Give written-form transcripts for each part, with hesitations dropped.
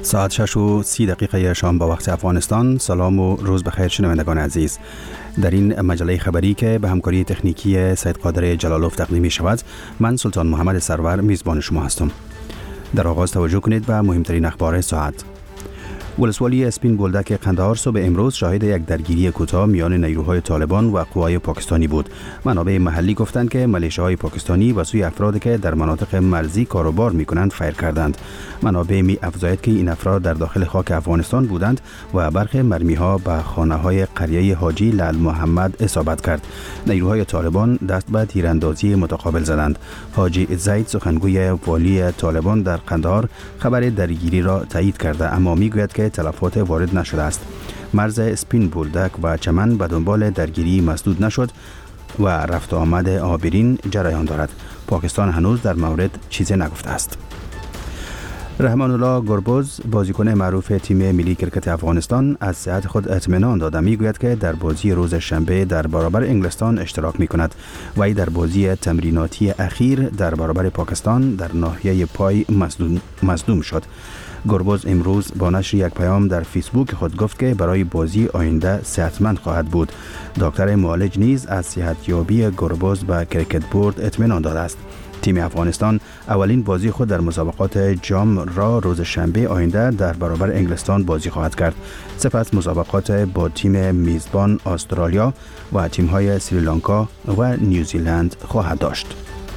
ساعت 6:30 شام با وقت افغانستان. سلام و روز بخیر شنوندگان عزیز. در این مجله خبری که به همکاری تکنیکی سید قادر جلالوف تقدیم می شود، من سلطان محمد سرور میزبان شما هستم. در آغاز توجه کنید به مهمترین اخبار ساعت. ولسوالی اسپین بولدک قندهار صبح امروز شاهد یک درگیری کوتاه میان نیروهای طالبان و قوای پاکستانی بود. منابع محلی گفتند که ملیشه‌های پاکستانی و سوی افرادی که در مناطق مرزی کاروبار می‌کنند فیر کردند. منابع می‌افزاید که این افراد در داخل خاک افغانستان بودند و برخی مرمی‌ها به خانه‌های قریه حاجی لعل محمد اصابت کرد. نیروهای طالبان دست به تیراندازی متقابل زدند. حاجی زید سخنگوی والی طالبان در قندهار خبر درگیری را تایید کرده، اما می‌گوید که تلفات وارد نشده است. مرز اسپین بولدک و چمن به دنبال درگیری مسدود نشد و رفت آمد عابرین جریان دارد. پاکستان هنوز در مورد چیزی نگفته است. رحمان الله گربز، بازیکن معروف تیم ملی کرکت افغانستان، از صحت خود اطمینان داده. میگوید که در بازی روز شنبه در برابر انگلستان اشتراک میکند. وی در بازی تمریناتی اخیر در برابر پاکستان در ناحیه پای مصدوم شد. گربز امروز با نشر یک پیام در فیسبوک خود گفت که برای بازی آینده صحتمند خواهد بود. دکتر معالج نیز از صحتیابی گربز به کرکت بورد اطمینان داده است. تیم افغانستان اولین بازی خود در مسابقات جام را روز شنبه آینده در برابر انگلستان بازی خواهد کرد. سپس مسابقات با تیم میزبان استرالیا و تیم‌های سریلانکا و نیوزیلند خواهد داشت.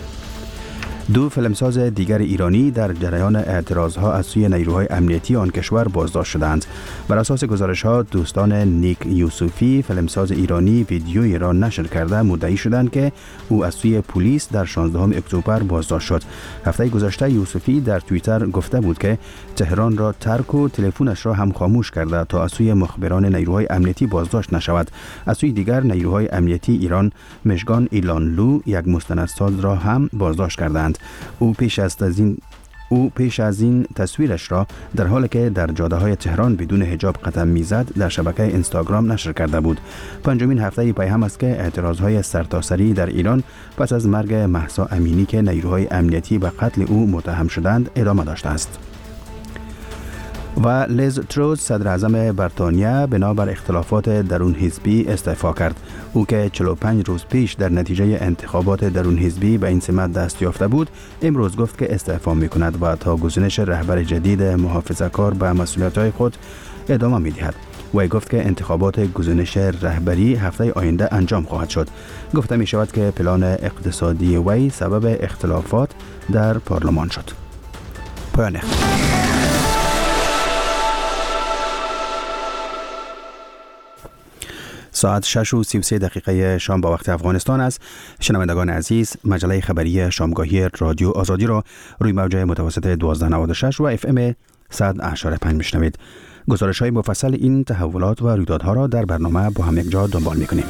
دو فیلمساز دیگر ایرانی در جریان اعتراضها از سوی نیروهای امنیتی آن کشور بازداشت شدند. بر اساس گزارش‌ها دوستان نیک یوسفی، فیلمساز ایرانی، ویدیویی را نشر کرده مدعی شدند که او از سوی پلیس در 16 اکتبر بازداشت شد. هفته گذشته یوسفی در توییتر گفته بود که تهران را ترک و تلفنش را هم خاموش کرده تا از سوی مخبران نیروهای امنیتی بازداشت نشود. از سوی دیگر نیروهای امنیتی ایران مژگان ایلانلو یک مستندساز را هم بازداشت کردند. او پیش از این تصویرش را در حالی که در جاده‌های تهران بدون حجاب قدم می‌زد در شبکه اینستاگرام نشر کرده بود. پنجمین هفته پی هم است که اعتراضهای سرتاسری در ایران پس از مرگ مهسا امینی که نیروهای امنیتی به قتل او متهم شدند ادامه داشته است. و لیز تروس، صدر اعظم بریتانیا، بنابر اختلافات درون حزبی استعفا کرد. او که 45 روز پیش در نتیجه انتخابات درون حزبی به این سمت دست یافته بود، امروز گفت که استعفا می‌کند و تا گزینش رهبر جدید محافظه‌کار به مسئولیت‌های خود ادامه می‌دهد. وی گفت که انتخابات گزینش رهبری هفته آینده انجام خواهد شد. گفته می‌شود که پلان اقتصادی وی سبب اختلافات در پارلمان شد. پایان ساعت 6:33 شام با وقت افغانستان است. شنوندگان عزیز، مجله خبری شامگاهی رادیو آزادی را روی موج متوسط 1296 و FM 100.5 میشنوید. گزارش‌های مفصل این تحولات و رویدادها را در برنامه با هم یک جا دنبال می‌کنیم.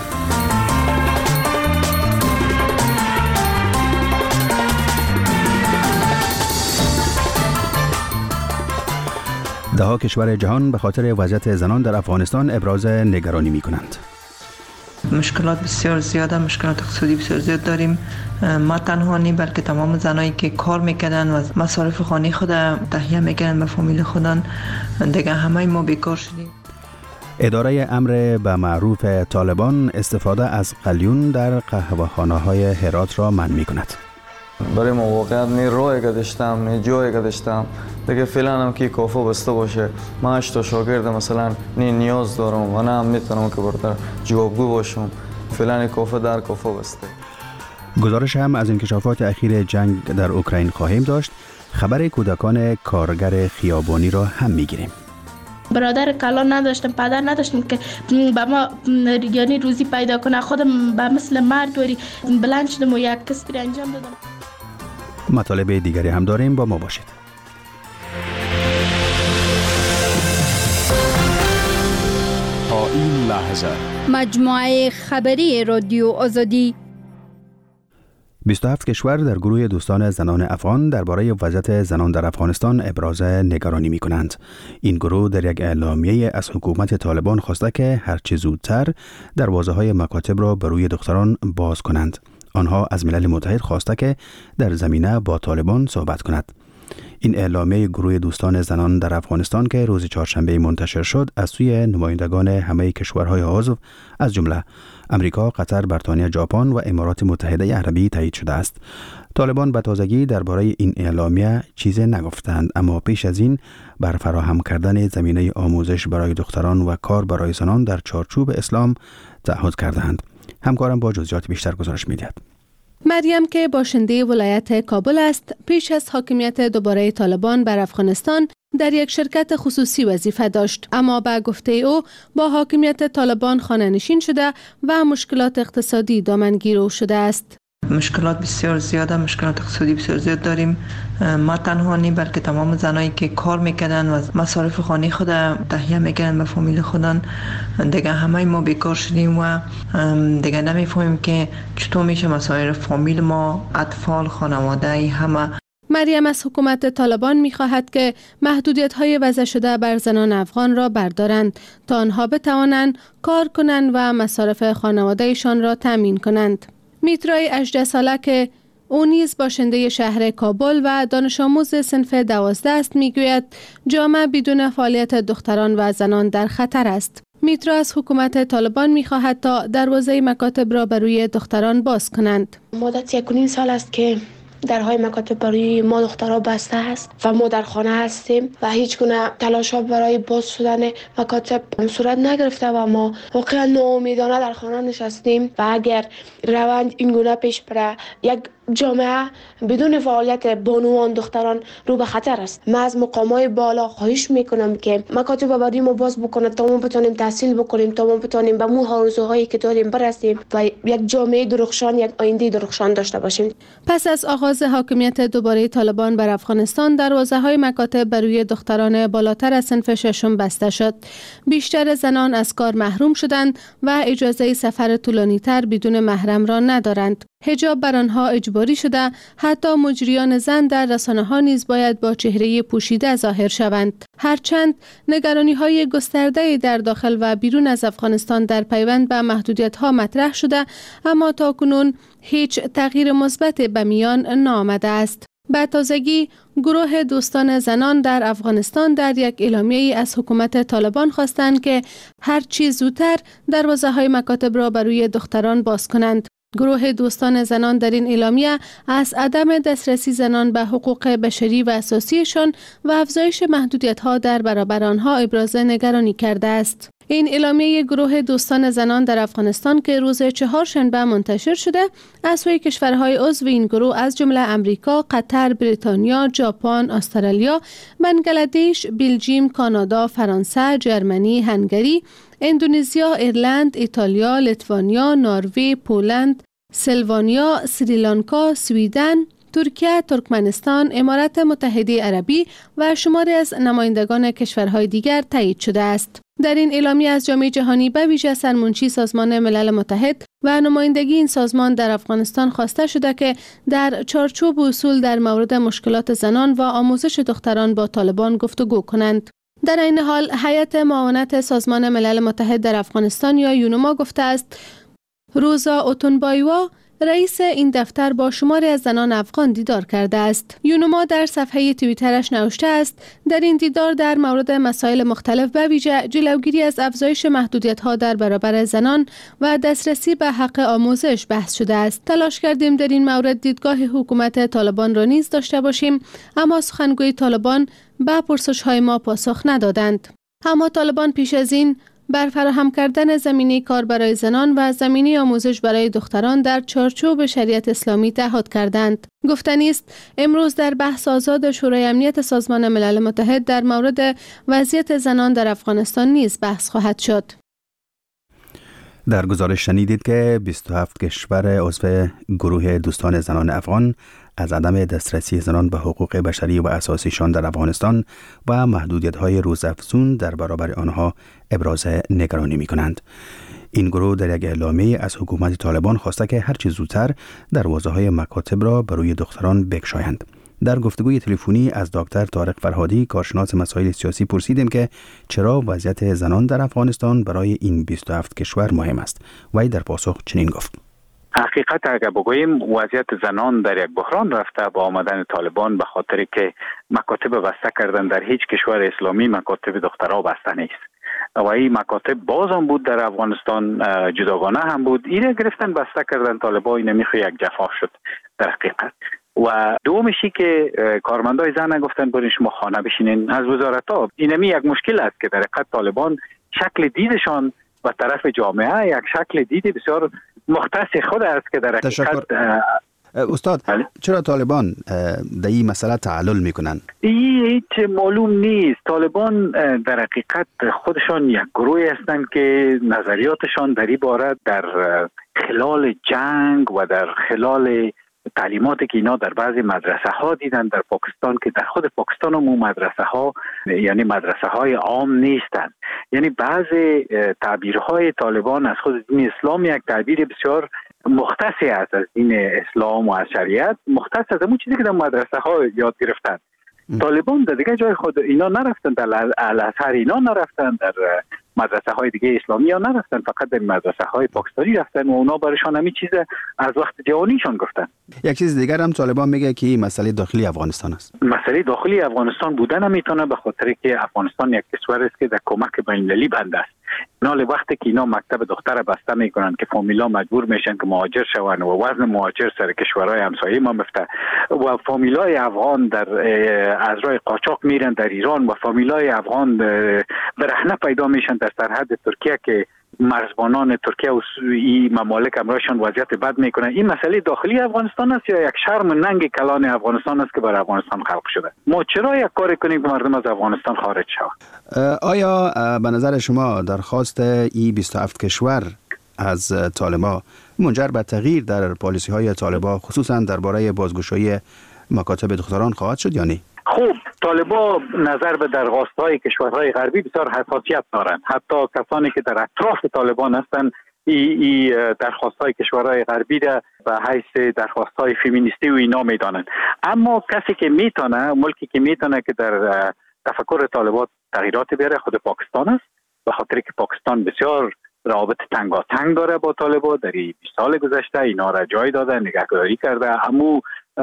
ده‌ها کشور جهان به خاطر وضعیت زنان در افغانستان ابراز نگرانی می‌کنند. مشکلات بسیار زیاده، مشکلات اقتصادی بسیار زیاد داریم. ما تنها نی بلکه تمام زنایی که کار میکنن و مصارف خانه خود تهیه میکنن به فامیل خودن، دیگه همه ما بیکار شدیم. اداره امر به معروف طالبان استفاده از قلیون در قهوه‌خانه‌های هرات را منع می‌کند. برای ما واقعا نی راه گذاشتم نی جای گذاشتم دیگه فعلا هم که کافه بسته باشه. ما 8 تا شاگرد مثلا نی نیاز دارم و نه هم میتونم که برادر جوابگو باشم. فعلا کافه در کافه بسته. گزارش هم از انکشافات اخیر جنگ در اوکراین خواهیم داشت. خبر کودکان کارگر خیابانی را هم میگیریم. برادر کلان نداشتم، پدر نداشتم که به ما یعنی روزی پیدا کنه. خودم به مثل مرد وری بلند شدم و یک کسبی انجام دادم. مطالب دیگری هم داریم، با ما باشید. تا این لحظه مجموعه خبری رادیو آزادی 27 کشور در گروه دوستان زنان افغان درباره وضعیت زنان در افغانستان ابراز نگرانی می کنند. این گروه در یک اعلامیه از حکومت طالبان خواسته که هرچه زودتر دروازه‌های مکاتب را به روی دختران باز کنند. آنها از ملل متحد خواسته که در زمینه با طالبان صحبت کند. این اعلامیه گروه دوستان زنان در افغانستان که روز چهارشنبه منتشر شد از سوی نمایندگان همه کشورهای عضو از جمله امریکا، قطر، بریتانیا، ژاپن و امارات متحده عربی تایید شده است. طالبان به تازگی درباره این اعلامیه چیزی نگفتند، اما پیش از این بر فراهم کردن زمینه آموزش برای دختران و کار برای زنان در چارچوب اسلام تعهد کردند. همکارم با جزئیات بیشتر گزارش می‌دهد. مریم که باشنده ولایت کابل است، پیش از حاکمیت دوباره طالبان بر افغانستان در یک شرکت خصوصی وظیفه داشت، اما با گفته او با حاکمیت طالبان خانه نشین شده و مشکلات اقتصادی دامنگیر او شده است. مشکلات بسیار زیاده، مشکلات اقتصادی بسیار زیاد داریم. ما تنها نی بلکه تمام زنایی که کار میکنن و مصارف خانه خود تهیه میکنن به فامیل خودن، دیگه همه ما بیکار شدیم و دیگه نمیفهمیم که چطور میشه مصارف فامیل ما، اطفال، خانواده همه. مریم از حکومت طالبان می‌خواهد که محدودیت‌های وضع شده بر زنان افغان را بردارند تا آنها بتوانند کار کنند و مصارف خانواده‌شان را تامین کنند. میترای 18 ساله که او نیز باشنده شهر کابل و دانش آموز صنف 12 است میگوید جامعه بدون فعالیت دختران و زنان در خطر است. میترا از حکومت طالبان میخواهد تا دروازه مکاتب را برای دختران باز کنند. مدت 1.5 سال است که درهای مکاتب برای ما دخترها بسته است و ما در خانه هستیم و هیچ گونه تلاش برای باز شدن مکاتب صورت نگرفته و ما واقعا ناامیدانه در خانه نشستیم و اگر روند این گونه پیش بره یک جامعه بدون فعالیت بانوان دختران رو به خطر است. من از مقامات بالا خواهش میکنم که مکاتب برای ما باز بکنه تا ما بتونیم تحصیل بکنیم، تا ما بتونیم به مو آرزوهایی که داریم برسیم و یک جامعه درخشان، یک آینده درخشان داشته باشیم. پس از آغاز حاکمیت دوباره طالبان بر افغانستان، دروازه‌های مکاتب برای دختران بالاتر از صنف ششم بسته شد. بیشتر زنان از کار محروم شدند و اجازه سفر طولانی‌تر بدون محرم را ندارند. حجاب بر آنها اجباری شده، حتی مجریان زن در رسانه‌ها نیز باید با چهره پوشیده ظاهر شوند. هرچند نگرانی‌های گسترده در داخل و بیرون از افغانستان در پیوند به محدودیت‌ها مطرح شده، اما تاکنون هیچ تغییر مثبت به میان نآمده است. به تازگی گروه دوستان زنان در افغانستان در یک اعلامیه از حکومت طالبان خواستند که هر چه زودتر دروازه‌های مکاتب را برای دختران باز کنند. گروه دوستان زنان در این اعلامیه از عدم دسترسی زنان به حقوق بشری و اساسیشان و افزایش محدودیت‌ها در برابر آنها ابراز نگرانی کرده است. این اعلامیه گروه دوستان زنان در افغانستان که روز چهارشنبه منتشر شده، از سوی کشورهای عضو این گروه از جمله امریکا، قطر، بریتانیا، ژاپن، استرالیا، بنگلادش، بلژیم، کانادا، فرانسه، جرمنی، هنگری، اندونزیا، ایرلند، ایتالیا، لیتوانیا، نروژ، پولند، سلوانیا، سریلانکا، سویدن، ترکیه، ترکمنستان، امارات متحده عربی و شماری از نمایندگان کشورهای دیگر تایید شده است. در این اعلامیه از جامعه جهانی به ویژه سرمنشی سازمان ملل متحد و نمایندگی این سازمان در افغانستان خواسته شده که در چارچوب اصول در مورد مشکلات زنان و آموزش دختران با طالبان گفتگو کنند. در این حال هیئت معاونت سازمان ملل متحد در افغانستان یا یونما گفته است روزا اوتونبایوا رئیس این دفتر با شماری از زنان افغان دیدار کرده است. یونما در صفحه توییترش نوشته است در این دیدار در مورد مسائل مختلف به ویژه جلوگیری از افزایش محدودیت‌ها در برابر زنان و دسترسی به حق آموزش بحث شده است. تلاش کردیم در این مورد دیدگاه حکومت طالبان را نیز داشته باشیم، اما سخنگوی طالبان به پرسش‌های ما پاسخ ندادند. اما طالبان پیش از این بر فراهم کردن زمینه کار برای زنان و زمینه آموزش برای دختران در چارچوب شریعت اسلامی تعهد کردند. گفتنی است امروز در بحث آزاد شورای امنیت سازمان ملل متحد در مورد وضعیت زنان در افغانستان نیز بحث خواهد شد. در گزارش شنیدید که 27 کشور عضو گروه دوستان زنان افغان از عدم دسترسی زنان به حقوق بشری و اساسیشان در افغانستان و محدودیت‌های روزافزون در برابر آنها ابراز نگرانی می‌کنند. این گروه در یک اعلامیه از حکومت طالبان خواسته که هرچه زودتر دروازه‌های مکاتب را برای دختران بگشایند. در گفتگوی تلفنی از دکتر طارق فرهادی کارشناس مسائل سیاسی پرسیدیم که چرا وضعیت زنان در افغانستان برای این 27 کشور مهم است. وی در پاسخ چنین گفت: حقیقت اگر بگوییم وضعیت زنان در یک بحران رفته با آمدن طالبان، به خاطر که مکاتب بسته کردن. در هیچ کشور اسلامی مکاتب دخترها بسته نیست و این مکاتب باز هم بود در افغانستان، جداگانه هم بود. اینه گرفتن بسته کردن طالبان. این میخواه یک جفا شد در حقیقت. و دومشی که کارمندای زن گفتن برین شما خانه بشینین از وزارت ها. اینمی یک مشکل است که در حقیقت طالبان شکل دیدشان و طرف جامعه یک شکل دید بسیار مختص خود است که در حقیقت استاد چرا طالبان در این مسئله تعلل میکنن؟ هیچ معلوم نیست. طالبان در حقیقت خودشان یک گروه هستند که نظریاتشان در این باره در خلال جنگ و در خلال تعلیماتی که اینا در بعضی مدرسه ها دیدن در پاکستان، که در خود پاکستان هم مدرسه ها یعنی مدرسه های عام نیستند. یعنی بعضی تعبیرهای طالبان از خود دین اسلام یک تعبیر بسیار مختصی است از دین اسلام و از شریعت، مختص از اون چیزی که در مدرسه ها یاد گرفتن. طالبان در دیگه جای خود اینا نرفتن، در الازهر اینا نرفتن، در مدرسه های دیگه اسلامی ها نرفتن، فقط در مدرسه های پاکستانی رفتن و اونا برشان همین چیز از وقت جوانیشان گفتن. یک چیز دیگر هم طالبان میگه که این مسئله داخلی افغانستان است. مسئله داخلی افغانستان بودن نمیتونه، به خاطر که افغانستان یک کشور است که در کمک بین‌المللی بنده است. اینا وقتی که اینا مکتب دختر بسته میکنن که فامیلا مجبور میشن که مهاجر شون و وزن مهاجر سر کشورهای همسایه ما مفته و فامیلای افغان در از راه قاچاق میرن در ایران و فامیلای افغان برهنه پیدا میشن در سرحد ترکیه که مرزبانان ترکیه و این ممالک امرایشان وضعیت بد میکنن. این مسئله داخلی افغانستان است یا یک شرم ننگ کلان افغانستان است که برای افغانستان خلق شده؟ ما چرا یک کاری کنیم که مردم از افغانستان خارج شوند؟ آیا به نظر شما درخواست این 27 کشور از طالبان منجر به تغییر در پالیسی های طالبان خصوصا درباره بازگشایی مکاتب دختران خواهد شد یا نه؟ خوب، طالبان نظر به درخواست‌های کشورهای غربی بسیار حساسیت دارند. حتی کسانی که در اطراف طالبان هستند این درخواست‌های کشورهای غربی را به حیث درخواست‌های فمینیستی و اینا می‌دانند. اما کسی که میتونه، ملکی که میتونه که در تفکر طالبان تغییرات بیاره خود پاکستان است، به خاطر که پاکستان بسیار روابط تنگاتنگ داره با طالبان. در 20 سال گذشته اینا را جای داده، نگهداری کرده. اما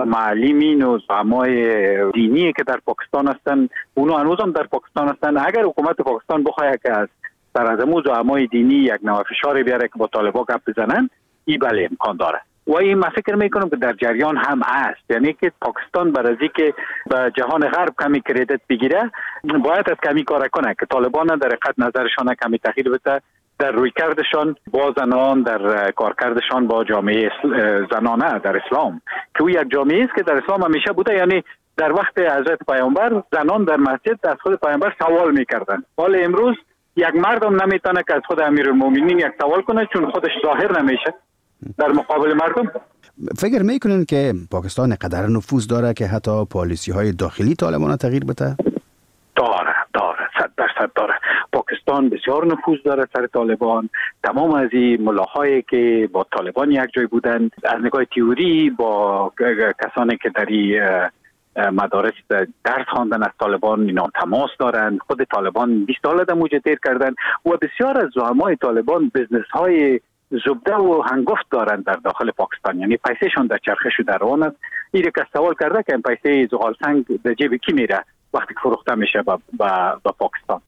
معلمین و زعمای دینی که در پاکستان هستند اونا هنوز هم در پاکستان هستند. اگر حکومت پاکستان بخواد که از در از امو زعمای دینی یک نوع فشار بیاره که با طالبان گپ بزنن، این بله امکان داره و این من فکر میکنم که در جریان هم است. یعنی که پاکستان برای اینکه به جهان غرب کمی کردیت بگیره باید از کمی کار کنه که طالبان در حقیقت نظرشان کمی تغییر بده در رویکردشان با زنان، در کارکردشان با جامعه زنانه در اسلام، که او یک جامعه است که در اسلام همیشه بوده. یعنی در وقت حضرت پیامبر زنان در مسجد از خود پیامبر سوال میکردن. حال امروز یک مردم نمیتونه که از خود امیرالمومنین یک سوال کنه چون خودش ظاهر نمیشه در مقابل مردم. فکر میکنین که پاکستان قدر نفوذ داره که حتی پالیسی های داخلی طالبان تغییر بده؟ داره 100% داره. پاکستان بسیار نفوذ داره سر طالبان. تمام از این ملاهایی که با طالبان یک جای بودن از نگاه تئوری با کسانی که در مدارس درس خواندن از طالبان اینا تماس دارند. خود طالبان 20 سال در مجدد کردن و بسیار از زعمای طالبان بزنس های زبده و هنگفت دارند در داخل پاکستان. یعنی پیسهشون در چرخش در روان است. این که سوال کرده که این پیسه زغال سنگ در جیب کی میره وقتی که فروخته میشه با پاکستان.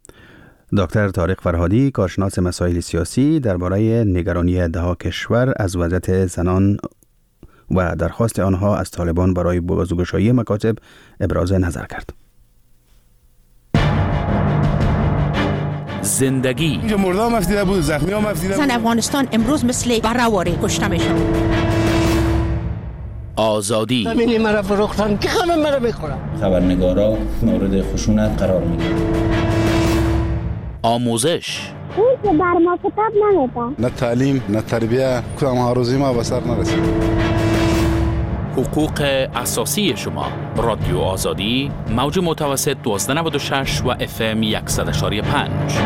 دکتر طارق فرهادی، کارشناس مسائل سیاسی، درباره نگرانی دهها کشور از وضعیت زنان و درخواست آنها از طالبان برای بازگشایی مکاتب ابراز نظر کرد. زندگی اینجا مرده هم افتیده بود، زخمی هم افتیده بود. زن افغانستان امروز مثل برهواری کشته میشن. آزادی زمینی مرا فروختن که همه مرا میخورن. خبرنگارا مورد خشونت قرار میگیرن. آموزش اون که بر ما کتاب نمیده. نه تعلیم نه تربیه، کدام هاروزی ما به سر نرسید. حقوق اساسی شما. رادیو آزادی، موج متوسط 1296 و FM 100.5.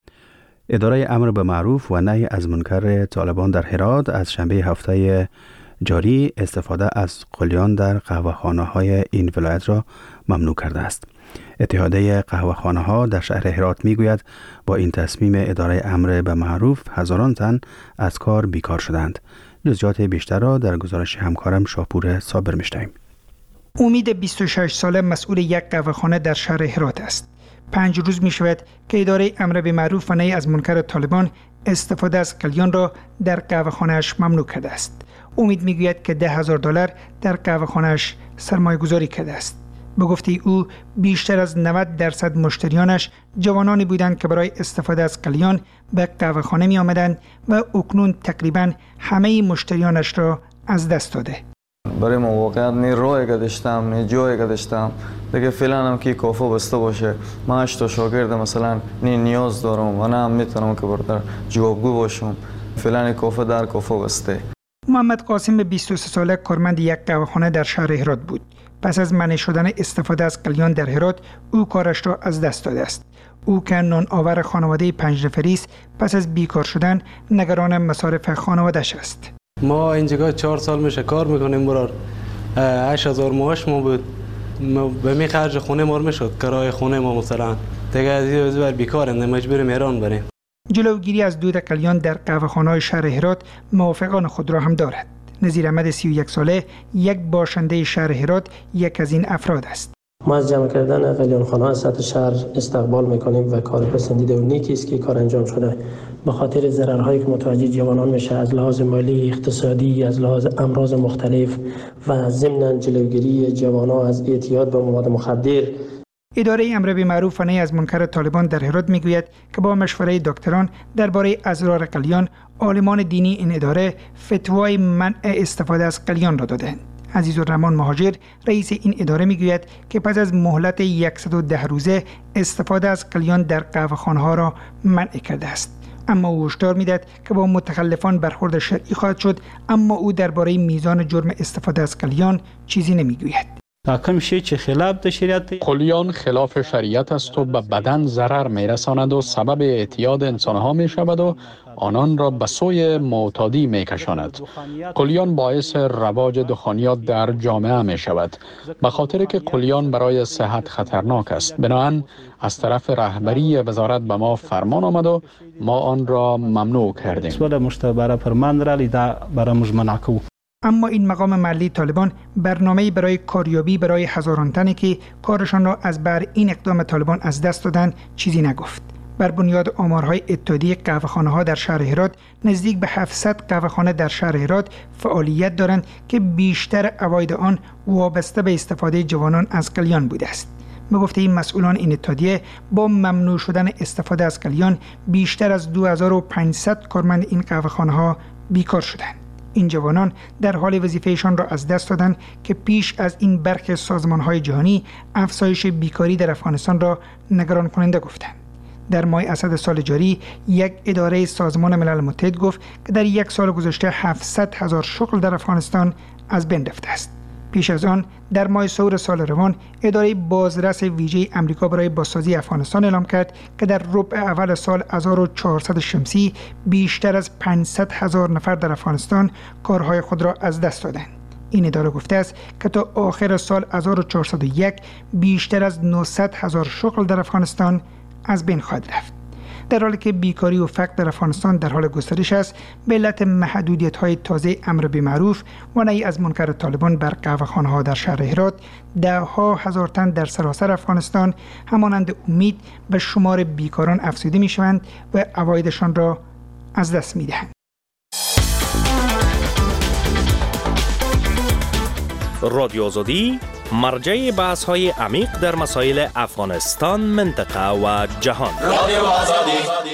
اداره امر به معروف و نهی از منکر طالبان در هرات از شنبه هفته جاری استفاده از قلیان در قهوه‌خانه‌های این ولایت را ممنوع کرده است. اتحادیه قهوه‌خانه‌ها در شهر هرات می‌گوید با این تصمیم اداره امر به معروف هزاران تن از کار بیکار شدند. جزئیات بیشتر را در گزارش همکارم شاپور صابر می‌شنویم. امید 26 ساله مسئول یک قهوه‌خانه در شهر هرات است. 5 روز می شود که اداره امر به معروف و نهی از منکر طالبان استفاده از قلیان را در قهوه‌خانه‌اش ممنوع کرده است. امید میگوید که $10,000 در قهوه‌خانه‌اش سرمایه گذاری کرده است. به گفته او بیشتر از 90% مشتریانش جوانانی بودند که برای استفاده از قلیان به قهوه‌خانه می آمدند و اکنون تقریبا همه مشتریانش را از دست داده. برای ما واقعا نی راه گذاشتم نی جای گذاشتم دیگه فعلا هم که کافه بسته باشه. من 8 تا شاگرد مثلا نی نیاز دارم و نه هم میتونم که برادر جوابگو باشم. فعلا کافه در کافه بسته. محمد قاسم 23 ساله کارمند یک قهوه‌خانه در شهر هرات بود. پس از منع شدن استفاده از قلیان در هرات او کارش را از دست داده است. او که نان آور خانواده 5 نفری است، پس از بیکار شدن نگران مصارف خانواده‌اش است. ما اینجا 4 سال میشه کار میکنیم برار 8000 معاش ما بود به می خرج خونه ما میشد کرایه خونه ما مثلا دیگه از این بیکاریم مجبوریم ایران بریم. جلوگیری از دود قلیان در قهوه‌خانه‌های شهر هرات موافقان خود را هم دارد. نظیر احمد 31 ساله یک باشنده شهر هرات یک از این افراد است. ما از جمع کردن قلیانخانه‌ها از سطح شهر استقبال میکنیم و کار پسندیده و نیکی است که کار انجام شده. به خاطر ضررهایی که متوجه جوانان میشه از لحاظ مالی، اقتصادی، از لحاظ امراض مختلف و ضمن جلوگیری جوانان از اعتیاد به مواد مخدر. اداره امر به معروف و نهی از منکر طالبان در هرات میگوید که با مشوره دکتران درباره اضرار قلیان، عالمان دینی این اداره فتوای منع استفاده از قلیان را دادند. عزیزالرحمن مهاجر رئیس این اداره میگوید که پس از مهلت 110 روزه استفاده از قلیان در قهوه‌خانه‌ها را منع کرده است. اما او هشدار میدهد که با متخلفان برخورد شرعی خواهد شد، اما او درباره میزان جرم استفاده از قلیان چیزی نمیگوید. قلیان خلاف شریعت است و به بدن ضرر میرساند و سبب اعتیاد انسانها می شود و آنان را به سوی معتادی می کشاند. قلیان باعث رواج دخانیات در جامعه می شود. به خاطر که قلیان برای صحت خطرناک است. بنابراین از طرف رهبری وزارت به ما فرمان آمد و ما آن را ممنوع کردیم. اما این مقام محلی طالبان برنامه‌ای برای کاریابی برای هزاران تنی که کارشان را از بر این اقدام طالبان از دست دادند چیزی نگفت. بر بنیاد آمارهای اتحادیه قهوه‌خانه‌ها در شهر هرات نزدیک به 700 قهوه‌خانه در شهر هرات فعالیت دارند که بیشتر عواید آن وابسته به استفاده جوانان از قلیان بوده است. به گفته این مسئولان این اتحادیه با ممنوع شدن استفاده از قلیان بیشتر از 2500 کارمند این قهوه‌خانه‌ها بیکار شدند. این جوانان در حال وظیفهشان را از دست دادند که پیش از این برخی سازمان‌های جهانی افزایش بیکاری در افغانستان را نگران کننده گفتند. در ماه اسد سال جاری یک اداره سازمان ملل متحد گفت که در یک سال گذشته 700,000 شغل در افغانستان از بین رفته است. پیش از آن در ماه سور سال روان اداره بازرس ویژه آمریکا برای بازسازی افغانستان اعلام کرد که در ربع اول سال 1400 شمسی بیشتر از 500,000 نفر در افغانستان کارهای خود را از دست دادند. این اداره گفته است که تا آخر سال 1401 بیشتر از 900,000 شغل در افغانستان از بین خواهد رفت. در حالی که بیکاری و فقر در افغانستان در حال گسترش است، به علت محدودیت‌های تازه امر به معروف و نهی از منکر طالبان بر قهوه‌خانه‌ها در شهر هرات، ده‌ها هزار تن در سراسر افغانستان همانند امید به شمار بیکاران افزوده می‌شوند و عوایدشان را از دست می‌دهند. رادیو آزادی مرجع بحث‌های عمیق در مسائل افغانستان، منطقه و جهان. رادیو آزادی.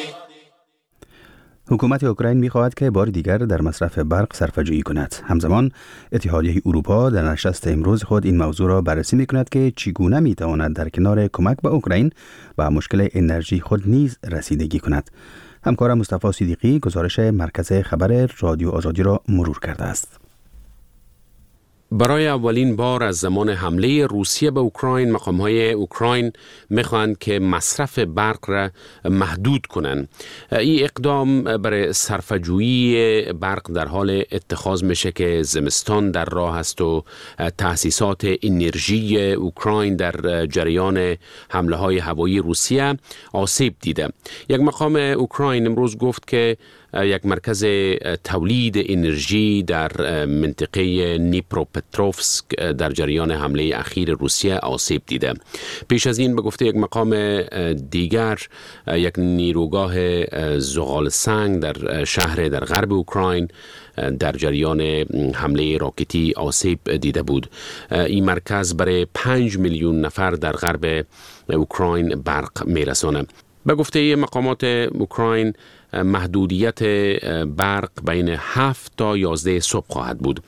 حکومت اوکراین می‌خواهد که بار دیگر در مصرف برق صرفه‌جویی کند. همزمان اتحادیه اروپا در نشست امروز خود این موضوع را بررسی می‌کند که چگونه می‌تواند در کنار کمک به اوکراین به مشکل انرژی خود نیز رسیدگی کند. همکارم مصطفی صدیقی گزارش مرکز خبر رادیو آزادی را مرور کرده است. برای اولین بار از زمان حمله روسیه به اوکراین، مقام‌های اوکراین می‌خواهند که مصرف برق را محدود کنند. این اقدام برای صرفه‌جویی برق در حال اتخاذ میشه که زمستان در راه است و تأسیسات انرژی اوکراین در جریان حمله‌های هوایی روسیه آسیب دیده. یک مقام اوکراین امروز گفت که یک مرکز تولید انرژی در منطقه نیپروپتروفسک در جریان حمله اخیر روسیه آسیب دیده. پیش از این به گفته یک مقام دیگر، یک نیروگاه زغال سنگ در شهر در غرب اوکراین در جریان حمله راکتی آسیب دیده بود. این مرکز برای 5 میلیون نفر در غرب اوکراین برق میرسانه. به گفته مقامات اوکراین، محدودیت برق بین 7 تا 11 صبح خواهد بود.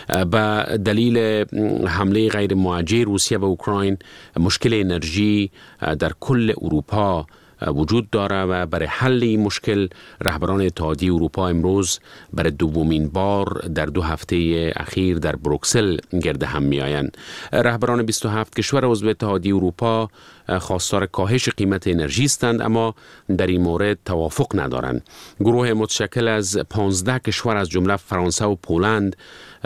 به دلیل حمله غیر موجه روسیه به اوکراین، مشکل انرژی در کل اروپا وجود داره و برای حل این مشکل رهبران اتحادیه اروپا امروز برای دومین بار در 2 هفته اخیر در بروکسل گرد هم می آیند. رهبران 27 کشور عضو اتحادیه اروپا خواستار کاهش قیمت انرژی هستند، اما در این مورد توافق ندارند. گروه متشکل از 15 کشور از جمله فرانسه و پولند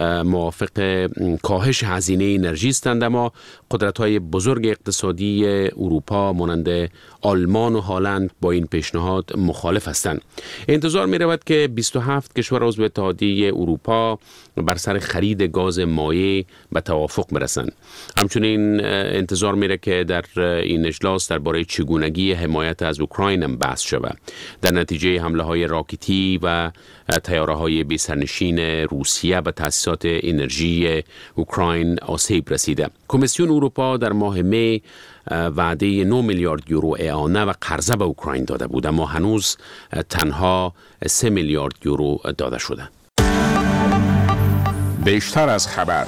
موافق کاهش هزینه انرژی هستند، اما قدرت‌های بزرگ اقتصادی اروپا مانند آلمان و هلند با این پیشنهاد مخالف هستند. انتظار می رود که 27 کشور عضو اتحادیه اروپا بر سر خرید گاز مایع به توافق برسند. همچنین انتظار میره که در این اجلاس درباره چگونگی حمایت از اوکراین هم بحث شود. در نتیجه حمله‌های راکتی و طیاره‌های بی‌سرنشین روسیه به تأسیسات انرژی اوکراین آسیب رسیده. کمیسیون اروپا در ماه می وعده 9 میلیارد یورو اعانه و قرضه به اوکراین داده بود، اما هنوز تنها 3 میلیارد یورو داده شده. بیشتر از خبر.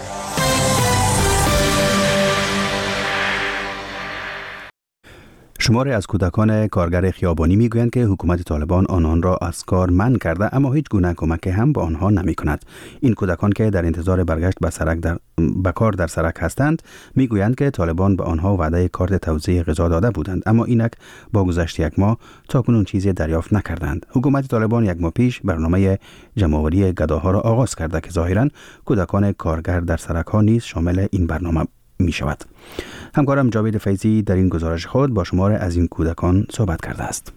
شماری از کودکان کارگر خیابانی میگویند که حکومت طالبان آنان را از کار منع کرده، اما هیچ گونه کمک هم به آنها نمی کند. این کودکان که در انتظار برگشت به کار در سرک هستند میگویند که طالبان به آنها وعده کارت توزیع غذا داده بودند، اما اینک با گذشت یک ماه تاکنون چیزی دریافت نکردند. حکومت طالبان یک ماه پیش برنامه جمع‌آوری گداها را آغاز کرده که ظاهراً کودکان کارگر در سرک ها نیز شامل این برنامه می شود. همکارم جاوید فیضی در این گزارش خود با شمار از این کودکان صحبت کرده است.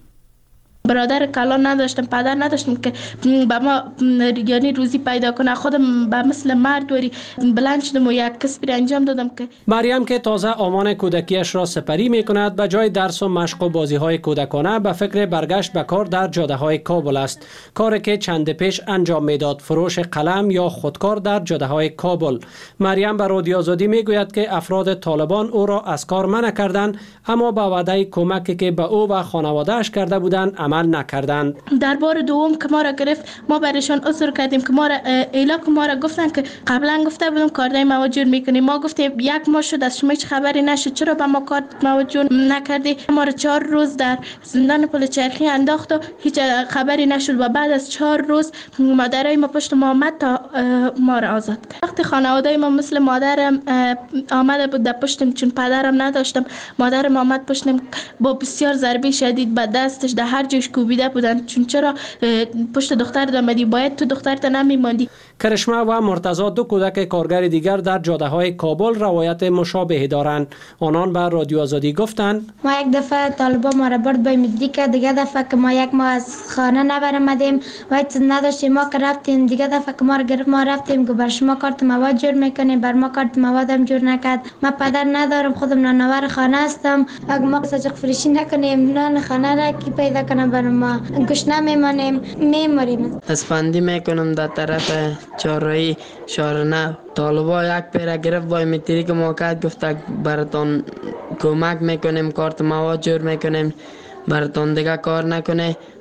برادر کلان نداشتم، پدر نداشتم که به ما یعنی روزی پیدا کنه. خودم به مثل مرد وری بلند شدم و یک کسبی انجام دادم. که مریم که تازه آمان کودکیش را سپری می کند، به جای درس و مشق و بازی های کودکانه به فکر برگشت به کار در جاده های کابل است. کاری که چند پیش انجام میداد، فروش قلم یا خودکار در جاده های کابل. مریم به رادیو آزادی می گوید که افراد طالبان او را از کار منع کردند، اما با وعده کمکی که به او و خانواده‌اش کرده بودند نکردند. در بار دوم که ما را گرفت، ما برایشان عذر کردیم که ما را ما را گفتن که قبلا گفته بودم کارت مواد جور میکنیم. ما گفتیم یک ماه شد از شما هیچ خبری نشد، چرا به ما کارت مواد جور نکردی؟ ما را 4 روز در زندان پل چرخی انداخت و هیچ خبری نشد و بعد از 4 روز مادرای ما پشت ما آمد تا ما را آزاد کرد. وقتی خانواده ما مثل مادرم آمده بود در پشتم، چون پدرم نداشتم، مادرم آمد پشتم با بسیار ضربه شدید به دستش در هر جایش کوبیده بودند. چون چرا پشت دختر آمدی، باید تو دخترت نمیماندی. کرشمه و مرتضی، 2 کودک کارگر دیگر در جاده های کابل روایت مشابهی دارند. آنان به رادیو آزادی گفتند ما یک دفعه طالبان ما را برد به مدرسه، دیگه دفعه که ما یک ماه از خانه نبرمدیم و هیچ نداشتیم، ما که رفتیم دیگه دفعه که ما را گرفت، ما رفتیم که بر شما کارت مواد جور میکنیم، بر ما کارت موادم جور نکرد. ما پدر ندارم، خودم نانآور خانه هستم. اگه ما ساجق فروشی نکنیم، نان خانه را کی پیدا کنه؟ بر ما گشنه میمانیم، میمریم. اسفندی میکنم در طرف چهارراهی شارنه. طالبا یک پیره گرفت با متریک موقعیت، گفت براتون کمک میکنیم، کارت مواد جور میکنیم، براتون دیگه کار نکنه.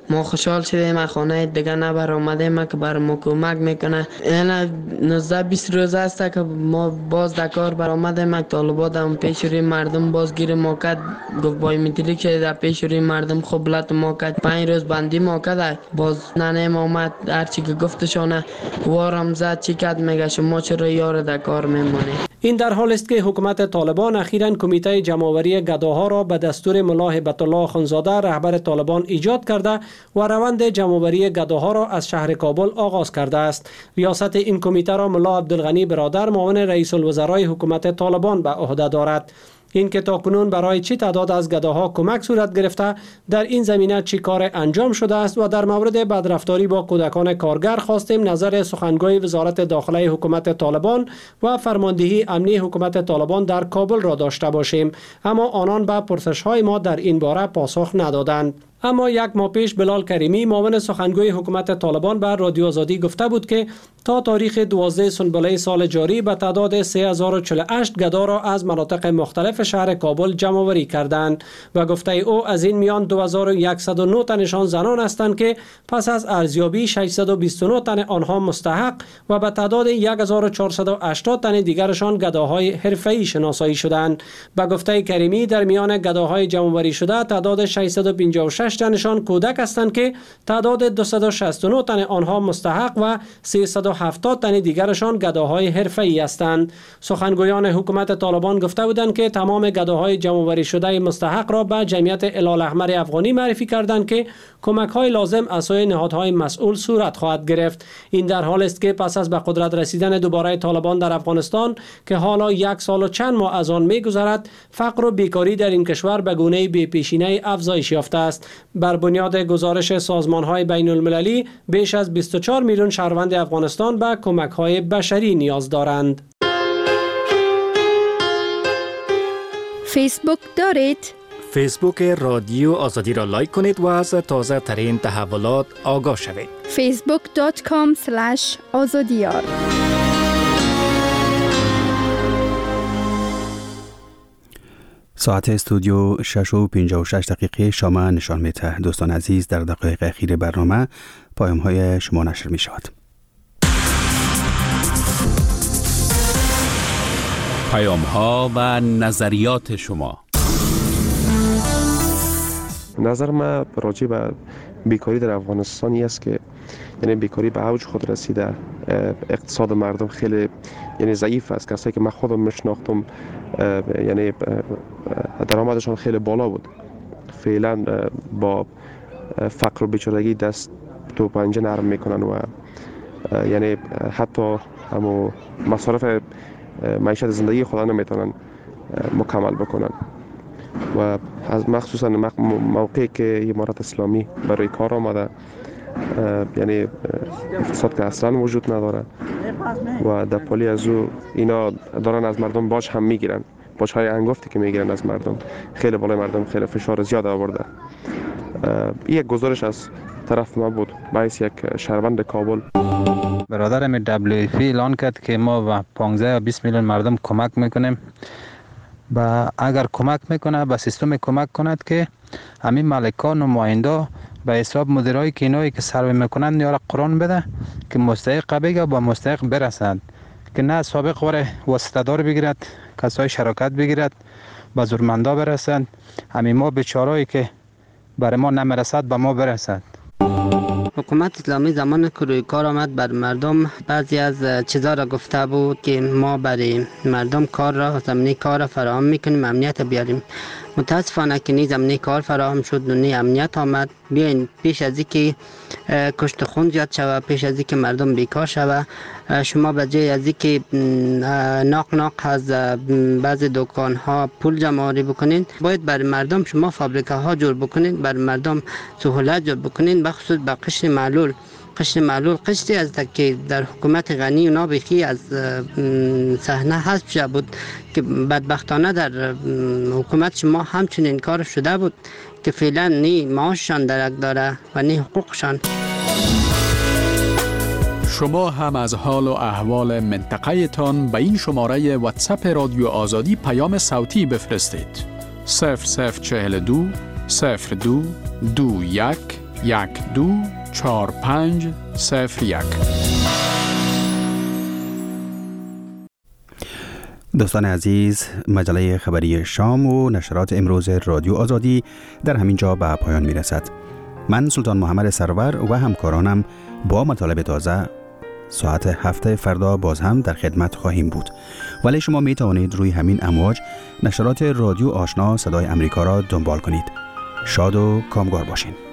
ما خوشحال شدیم خانه دیگه نبر آمدیم که بر ما کمک میکنه. یعنی 19-20 روز است که ما باز در کار بر آمدیم. طالبات هم پیش روی مردم باز گیر ما کرد، گفت بایومتریک شده در پیش روی مردم خب بلت ما کرد. 5 روز بندی ما کرد، باز ننیم آمد هرچی که گفتشانه وارم زد چی کرد، میگه شما چرا یار در کار میمونید. این در حال است که حکومت طالبان اخیراً کمیته جمع‌آوری گداها را به دستور ملا هیبت الله خانزاده رهبر طالبان ایجاد کرده و روند جمع‌آوری گداها را از شهر کابل آغاز کرده است. ریاست این کمیته را ملا عبدالغنی برادر معاون رئیس الوزرای حکومت طالبان به عهده دارد. این که تاکنون برای چه تعداد از گداها کمک صورت گرفته، در این زمینه چه کار انجام شده است و در مورد بدرفتاری با کودکان کارگر خواستیم نظر سخنگوی وزارت داخله حکومت طالبان و فرماندهی امنی حکومت طالبان در کابل را داشته باشیم، اما آنان به پرسش‌های ما در این باره پاسخ ندادند. اما یک ماه پیش بلال کریمی معاون سخنگوی حکومت طالبان به رادیو آزادی گفته بود که تا تاریخ 12 سنبله سال جاری به تعداد 3048 گدا را از مناطق مختلف شهر کابل جمع آوری کردند و گفته او از این میان 2109 تنشان زنان هستند که پس از ارزیابی 629 تن آنها مستحق و به تعداد 1480 تن دیگرشان گداهای حرفه‌ای شناسایی شدند. به گفته کریمی در میان گداهای جمع آوری شده تعداد 656 تنشان کودک هستند که تعداد 269 تن آنها مستحق و 370 تن دیگرشان گداهای حرفه‌ای هستند. سخنگویان حکومت طالبان گفته بودند که تمام گداهای جمع آوری شده مستحق را به جمعیت هلال احمر افغانی معرفی کردند که کمک‌های لازم از سوی نهادهای مسئول صورت خواهد گرفت. این در حال است که پس از به قدرت رسیدن دوباره طالبان در افغانستان که حالا 1 سال و چند ماه از آن می‌گذرد، فقر و بیکاری در این کشور به گونه‌ای بی‌پیشینه افزایش یافته است. بر بنیاد گزارش سازمان‌های بین‌المللی بیش از 24 میلیون شهروند افغانستان به کمک‌های بشری نیاز دارند. فیسبوک دارید؟ فیسبوک رادیو آزادی را لایک کنید و از تازه ترین تحولات آگاه شوید. facebook.com/azadiyar ساعت استودیو 6:56 شام نشان می‌دهد. دوستان عزیز، در دقایق اخیر برنامه پیام‌های شما نشر می‌شود. پیام‌ها و نظریات شما. نظر من راجع به بیکاری در افغانستان است که یعنی بیکاری به اوج خود رسیده، اقتصاد مردم خیلی یعنی ضعیف است. کسایی که من خودم میشناختم یعنی درآمدشان خیلی بالا بود، فعلا با فقر و بیچارگی دست تو پنجه نرم میکنن و یعنی حتی همو مصارف معیشت زندگی خود نمیتونن مکمل بکنن و از مخصوصا موقعی که امارت اسلامی برای کار آمده، یعنی اقتصاد که اصلا وجود نداره و در پالی از او اینا دارن از مردم باج هم میگیرن، باج‌های انگفتی که میگیرن از مردم خیلی بالای مردم خیلی فشار زیاد آورده. این یک گزارش از طرف ما بود باعث یک شهروند کابل. برادرم WFP اعلان کرد که ما به 15 یا 20 میلیون مردم کمک میکنیم و اگر کمک میکنه به سیستم کمک کند که همین مالکان و نماینده به حساب مدیرایی که اینایی که سروی میکنن یارا قرآن بده که مستحق بگه با مستحق برسند، که نه سابق وره واسطه‌دار بگیرد، کسای شراکت بگیرد به زورمندا برسند، همین ما بیچارهایی که برای ما نمیرسد به ما برسد. حکومت اسلامی زمان که روی کار آمد بر مردم بعضی از چیزا را گفته بود که ما برای مردم کار را زمینه کار را فراهم میکنیم، امنیت بیاریم. متاسفانه که نی زمینه کار فراهم شد و نی امنیت آمد. بیاین پیش از اینکه کشت خون زیاد شود، پیش از اینکه مردم بیکار شود، شما به جای از اینکه ناق از بعضی دکان ها پول جمع آوری بکنین، باید برای مردم شما فابریکه ها جور بکنین، برای مردم سهولت جور بکنین، بخصوص به قشر معلول. قشر معلول قشری از که در حکومت غنی اونا بخی از صحنه حذف شده بود که بدبختانه در حکومت شما همچنین کار شده بود که فعلا نی معاششان درک داره و نی حقوقشان. شما هم از حال و احوال منطقه تان به این شماره واتساپ رادیو آزادی پیام صوتی بفرستید. 0042 02 21 124501. دوستان عزیز، مجله خبری شام و نشرات امروز رادیو آزادی در همین جا به پایان می رسد. من سلطان محمد سرور و همکارانم با مطالب تازه ساعت 7 فردا باز هم در خدمت خواهیم بود. ولی شما می توانید روی همین امواج نشرات رادیو آشنا صدای امریکا را دنبال کنید. شاد و کامگار باشین.